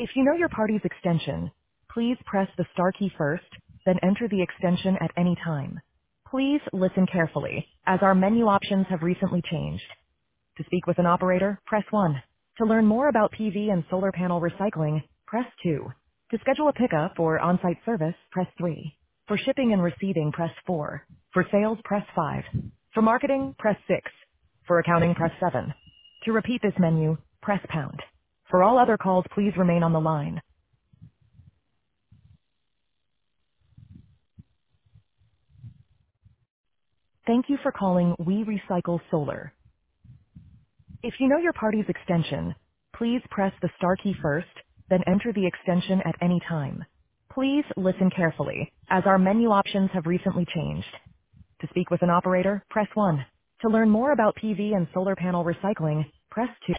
If you know your party's extension, please press the star key first, then enter the extension at any time. Please listen carefully, as our menu options have recently changed. To speak with an operator, press 1. To learn more about PV and solar panel recycling, press 2. To schedule a pickup or on-site service, press 3. For shipping and receiving, press 4. For sales, press 5. For marketing, press 6. For accounting, press 7. To repeat this menu, press pound. For all other calls, please remain on the line. Thank you for calling We Recycle Solar. If you know your party's extension, please press the star key first, then enter the extension at any time. Please listen carefully, as our menu options have recently changed. To speak with an operator, press 1. To learn more about PV and solar panel recycling, press 2.